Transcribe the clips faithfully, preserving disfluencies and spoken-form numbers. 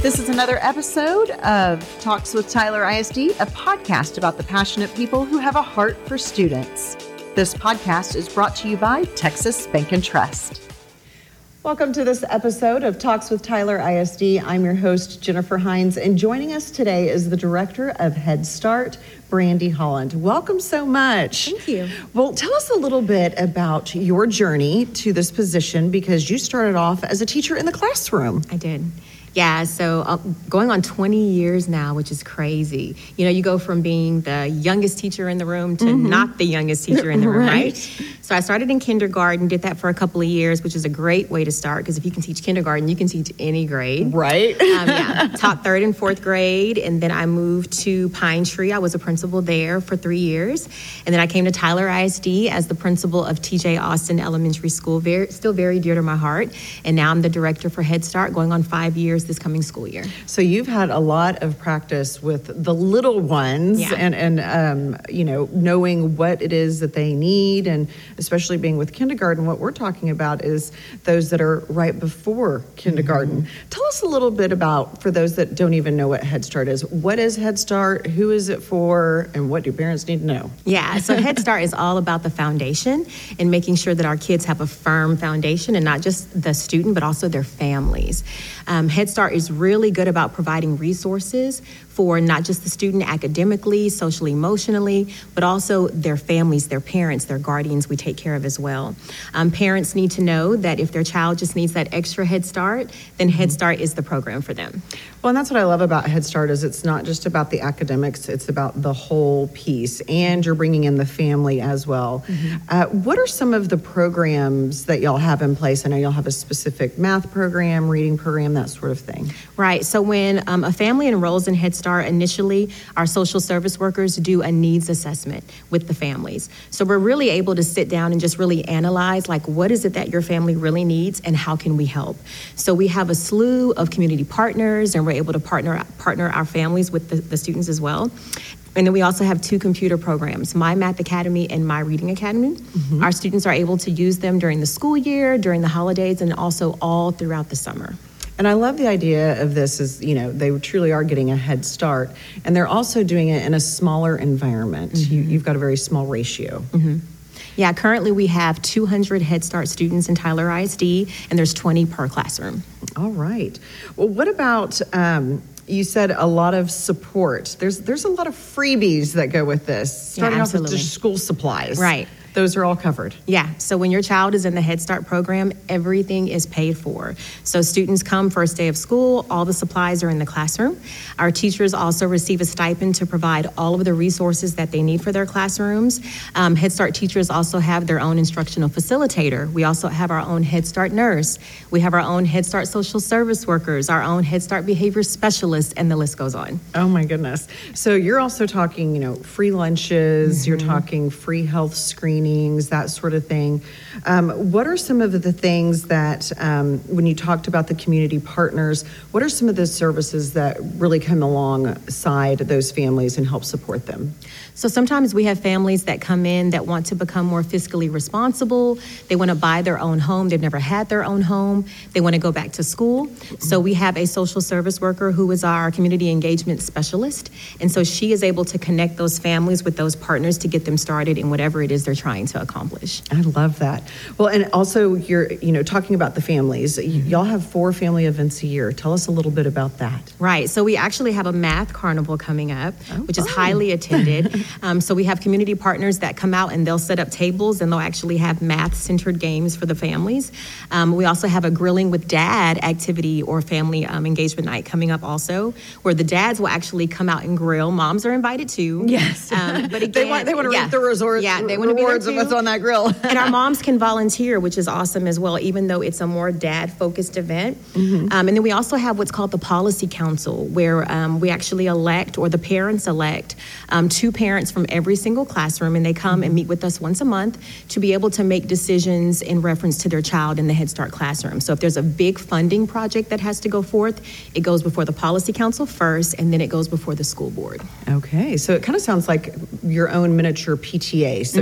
This is another episode of Talks with Tyler I S D, a podcast about the passionate people who have a heart for students. This podcast is brought to you by Texas Bank and Trust. Welcome to this episode of Talks with Tyler I S D. I'm your host, Jennifer Hines, and joining us today is the director of Head Start, Brandy Holland. Welcome so much. Thank you. Well, tell us a little bit about your journey to this position, because you started off as a teacher in the classroom. I did. Yeah, so uh, going on twenty years now, which is crazy. You know, you go from being the youngest teacher in the room to mm-hmm. not the youngest teacher in the room, right. right? So I started in kindergarten, did that for a couple of years, which is a great way to start, because if you can teach kindergarten, you can teach any grade. Right. Um, yeah, taught third and fourth grade, and then I moved to Pine Tree. I was a principal there for three years, and then I came to Tyler I S D as the principal of T J Austin Elementary School, very, still very dear to my heart, and now I'm the director for Head Start, going on five years this coming school year. So you've had a lot of practice with the little ones yeah. and, and um, you know, knowing what it is that they need, and especially being with kindergarten, what we're talking about is those that are right before kindergarten. Mm-hmm. Tell us a little bit about, for those that don't even know what Head Start is, what is Head Start, who is it for, and what do parents need to know? Yeah, so Head Start is all about the foundation and making sure that our kids have a firm foundation, and not just the student, but also their families. Um, Head Start is really good about providing resources for not just the student academically, socially, emotionally, but also their families, their parents, their guardians we take care of as well. Um, parents need to know that if their child just needs that extra Head Start, then Head Start is the program for them. Well, and that's what I love about Head Start is it's not just about the academics, it's about the whole piece, and you're bringing in the family as well. Mm-hmm. Uh, what are some of the programs that y'all have in place? I know y'all have a specific math program, reading program, that sort of thing. Right. So when um, a family enrolls in Head Start, initially, our social service workers do a needs assessment with the families. So we're really able to sit down and just really analyze, like, what is it that your family really needs and how can we help? So we have a slew of community partners, and we're able to partner partner our families with the, the students as well. And then we also have two computer programs, My Math Academy and My Reading Academy. Mm-hmm. Our students are able to use them during the school year, during the holidays, and also all throughout the summer. And I love the idea of this is, you know, they truly are getting a head start, and they're also doing it in a smaller environment. Mm-hmm. You, you've got a very small ratio. Mm-hmm. Yeah, currently we have two hundred Head Start students in Tyler I S D, and there's twenty per classroom. All right. Well, what about, um, you said a lot of support. There's there's a lot of freebies that go with this, starting yeah, off with just school supplies. Right. Those are all covered. Yeah, so when your child is in the Head Start program, everything is paid for. So students come first day of school, all the supplies are in the classroom. Our teachers also receive a stipend to provide all of the resources that they need for their classrooms. Um, Head Start teachers also have their own instructional facilitator. We also have our own Head Start nurse. We have our own Head Start social service workers, our own Head Start behavior specialist, and the list goes on. Oh my goodness. So you're also talking, you know, free lunches, mm-hmm. you're talking free health screening, that sort of thing. Um, what are some of the things that, um, when you talked about the community partners, what are some of the services that really come alongside those families and help support them? So sometimes we have families that come in that want to become more fiscally responsible. They want to buy their own home. They've never had their own home. They want to go back to school. So we have a social service worker who is our community engagement specialist. And so she is able to connect those families with those partners to get them started in whatever it is they're trying to accomplish. I love that. Well, and also you're, you know, talking about the families, mm-hmm. y'all have four family events a year. Tell us a little bit about that. Right. So we actually have a math carnival coming up, oh, which fun. is highly attended. Um, so we have community partners that come out and they'll set up tables and they'll actually have math-centered games for the families. Um, we also have a grilling with dad activity or family um, engagement night coming up also, where the dads will actually come out and grill. Moms are invited too. Yes. Um, but again, they want they want to yeah, reap the resort, yeah, they want rewards to be of what's on that grill. And our moms can volunteer, which is awesome as well, even though it's a more dad-focused event. Mm-hmm. Um, and then we also have what's called the Policy Council, where um, we actually elect, or the parents elect, um, two parents from every single classroom, and they come and meet with us once a month to be able to make decisions in reference to their child in the Head Start classroom. So if there's a big funding project that has to go forth, it goes before the Policy Council first, and then it goes before the school board. Okay, so it kind of sounds like your own miniature P T A, so mm-hmm. to speak.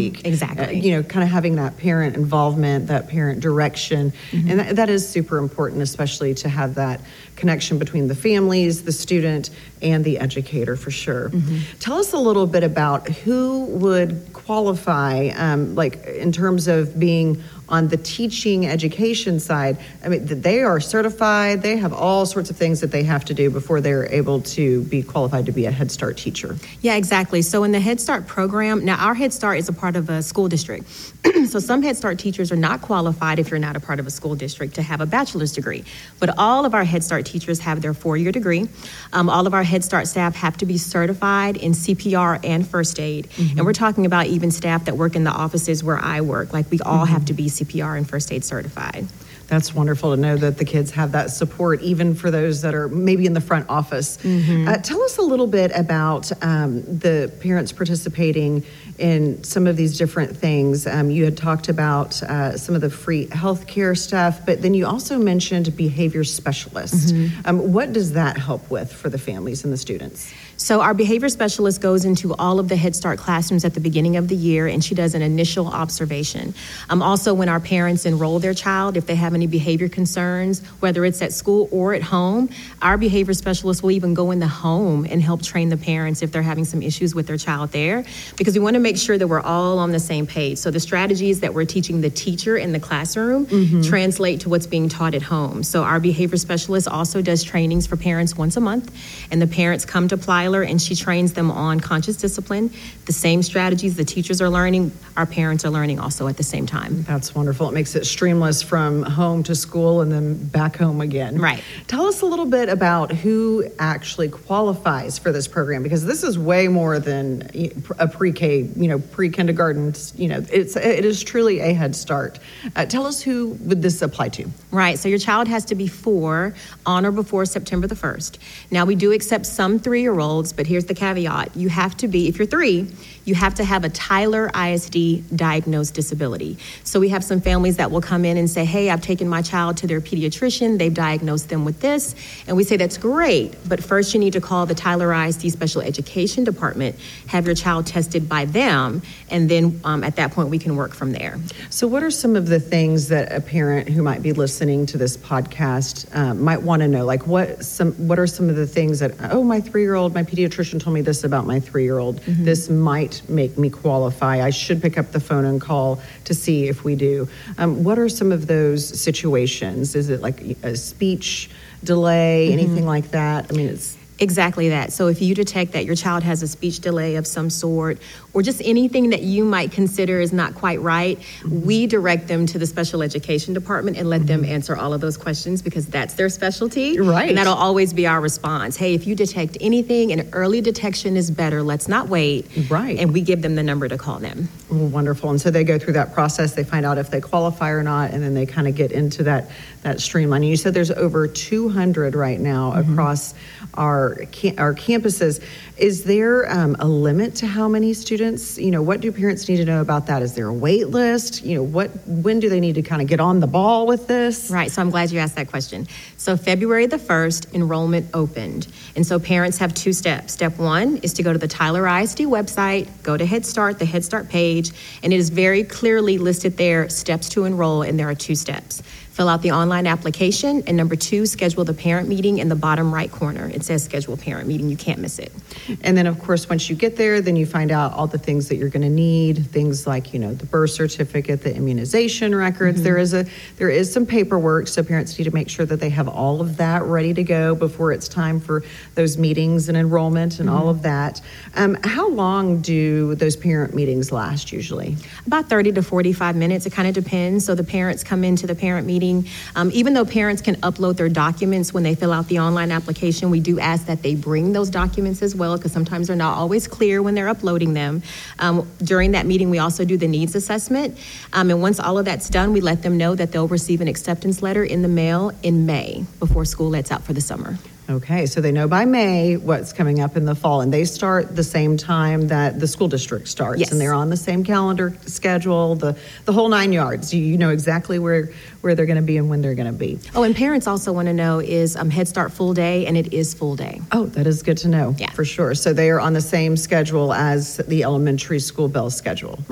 speak. Exactly. Uh, you know, kind of having that parent involvement, that parent direction. Mm-hmm. And that, that is super important, especially to have that connection between the families, the student, and the educator, for sure. Mm-hmm. Tell us a little bit about who would qualify, um, like in terms of being on the teaching education side. I mean, they are certified. They have all sorts of things that they have to do before they're able to be qualified to be a Head Start teacher. Yeah, exactly. So in the Head Start program, now our Head Start is a part of a school district. So some Head Start teachers are not qualified if you're not a part of a school district to have a bachelor's degree. But all of our Head Start teachers have their four-year degree. Um, all of our Head Start staff have to be certified in C P R and first aid. Mm-hmm. And we're talking about even staff that work in the offices where I work. Like we all mm-hmm. have to be C P R and first aid certified. That's wonderful to know that the kids have that support, even for those that are maybe in the front office. Mm-hmm. Uh, tell us a little bit about um, the parents participating in some of these different things. Um, you had talked about uh, some of the free healthcare stuff, but then you also mentioned behavior specialists. Mm-hmm. Um, what does that help with for the families and the students? So our behavior specialist goes into all of the Head Start classrooms at the beginning of the year, and she does an initial observation. Um, also, when our parents enroll their child, if they have any behavior concerns, whether it's at school or at home, our behavior specialist will even go in the home and help train the parents if they're having some issues with their child there, because we want to make sure that we're all on the same page. So the strategies that we're teaching the teacher in the classroom mm-hmm. translate to what's being taught at home. So our behavior specialist also does trainings for parents once a month, and the parents come to Plyler and she trains them on conscious discipline. The same strategies the teachers are learning, our parents are learning also at the same time. That's wonderful. It makes it streamless from home to school and then back home again. Right. Tell us a little bit about who actually qualifies for this program, because this is way more than a pre-K, you know, pre-kindergarten, you know, it's, it is truly a Head Start. Uh, tell us who would this apply to? Right. So your child has to be four on or before September the first. Now we do accept some three-year-olds, but here's the caveat. You have to be, if you're three, you have to have a Tyler I S D diagnosed disability. So we have some families that will come in and say, hey, I've taken my child to their pediatrician. They've diagnosed them with this. And we say, that's great. But first you need to call the Tyler I S D Special Education Department, have your child tested by them, and then um, at that point we can work from there. So what are some of the things that a parent who might be listening to this podcast uh, might want to know? Like what some what are some of the things that, oh, my three-year-old, my pediatrician told me this about my three-year-old. Mm-hmm. This might make me qualify. I should pick up the phone and call to see if we do. Um, what are some of those situations? Is it like a speech delay, mm-hmm. anything like that? I mean, it's... Exactly that. So if you detect that your child has a speech delay of some sort, or just anything that you might consider is not quite right, mm-hmm. we direct them to the special education department and let mm-hmm. them answer all of those questions, because that's their specialty. Right. And that'll always be our response. Hey, if you detect anything, and early detection is better, let's not wait. Right. And we give them the number to call them. Well, wonderful. And so they go through that process, they find out if they qualify or not, and then they kind of get into that, that streamline. And you said there's over two hundred right now mm-hmm. across our our campuses. Is there um, a limit to how many students? You know, what do parents need to know about that? Is there a wait list? You know, what when do they need to kind of get on the ball with this? Right, so I'm glad you asked that question. So February the first, enrollment opened. And so parents have two steps. Step one is to go to the Tyler I S D website, go to Head Start, the Head Start page, and it is very clearly listed there, steps to enroll, and there are two steps. Fill out the online application, and number two, schedule the parent meeting in the bottom right corner. It says schedule parent meeting. You can't miss it. And then, of course, once you get there, then you find out all the things that you're going to need, things like, you know, the birth certificate, the immunization records. Mm-hmm. There is a there is some paperwork, so parents need to make sure that they have all of that ready to go before it's time for those meetings and enrollment and mm-hmm. all of that. Um, how long do those parent meetings last usually? About thirty to forty-five minutes. It kind of depends. So the parents come into the parent meeting. Um, even though parents can upload their documents when they fill out the online application, we do ask that they bring those documents as well, because sometimes they're not always clear when they're uploading them. Um, during that meeting, we also do the needs assessment. Um, and once all of that's done, we let them know that they'll receive an acceptance letter in the mail in May before school lets out for the summer. Okay, so they know by May what's coming up in the fall, and they start the same time that the school district starts, yes. and they're on the same calendar schedule, the the whole nine yards. You, you know exactly where, where they're going to be and when they're going to be. Oh, and parents also want to know is um, Head Start full day, and it is full day. Oh, that is good to know, yeah. for sure. So they are on the same schedule as the elementary school bell schedule. Right.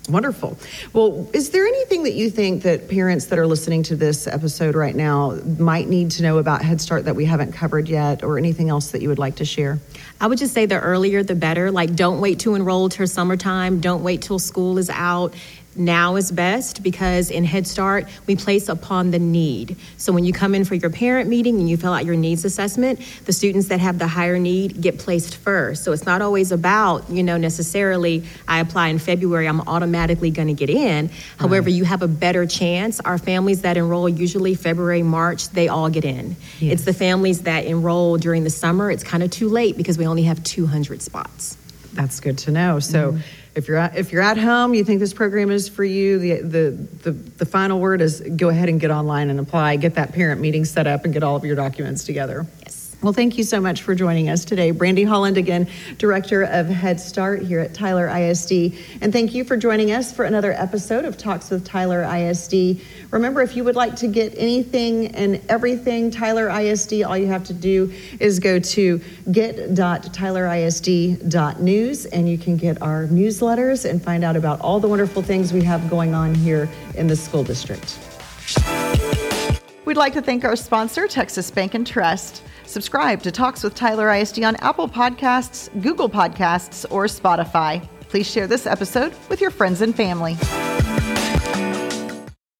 Wonderful. Well, is there anything that you think that parents that are listening to this episode right now might need to know about Head Start that we haven't covered yet, or anything else that you would like to share? I would just say the earlier the better. Like, don't wait to enroll till summertime. Don't wait till school is out. Now is best, because in Head Start, we place upon the need. So when you come in for your parent meeting and you fill out your needs assessment, the students that have the higher need get placed first. So it's not always about, you know, necessarily, I apply in February, I'm automatically going to get in. However, you have a better chance. Our families that enroll usually February, March, they all get in. Yes. It's the families that enroll during the summer, it's kind of too late because we only have two hundred spots. That's good to know. So mm-hmm. if you're at, if you're at home, you think this program is for you, the, the the the final word is go ahead and get online and apply, get that parent meeting set up, and get all of your documents together. Yes. Well, thank you so much for joining us today. Brandy Holland, again, Director of Head Start here at Tyler I S D. And thank you for joining us for another episode of Talks with Tyler I S D. Remember, if you would like to get anything and everything Tyler I S D, all you have to do is go to get dot tyler I S D dot news, and you can get our newsletters and find out about all the wonderful things we have going on here in the school district. We'd like to thank our sponsor, Texas Bank and Trust. Subscribe to Talks with Tyler I S D on Apple Podcasts, Google Podcasts, or Spotify. Please share this episode with your friends and family.